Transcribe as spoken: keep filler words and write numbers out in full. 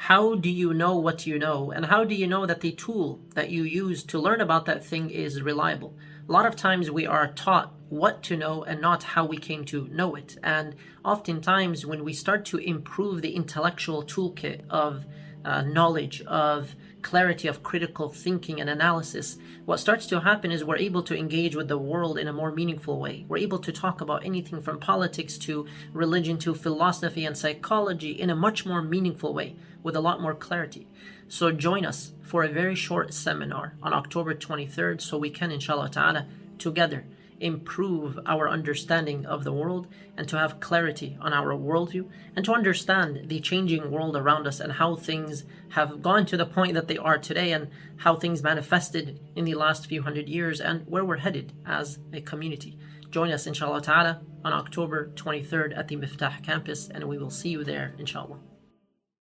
how do you know what you know? And how do you know that the tool that you use to learn about that thing is reliable? A lot of times we are taught what to know and not how we came to know it. And oftentimes when we start to improve the intellectual toolkit of uh, knowledge, of clarity, of critical thinking and analysis, what starts to happen is we're able to engage with the world in a more meaningful way. We're able to talk about anything from politics to religion to philosophy and psychology in a much more meaningful way, with a lot more clarity. So join us for a very short seminar on October twenty-third so we can, inshallah ta'ala, together improve our understanding of the world and to have clarity on our worldview and to understand the changing world around us and how things have gone to the point that they are today and how things manifested in the last few hundred years and where we're headed as a community. Join us, inshallah ta'ala, on October twenty-third at the Miftah campus, and we will see you there, inshallah.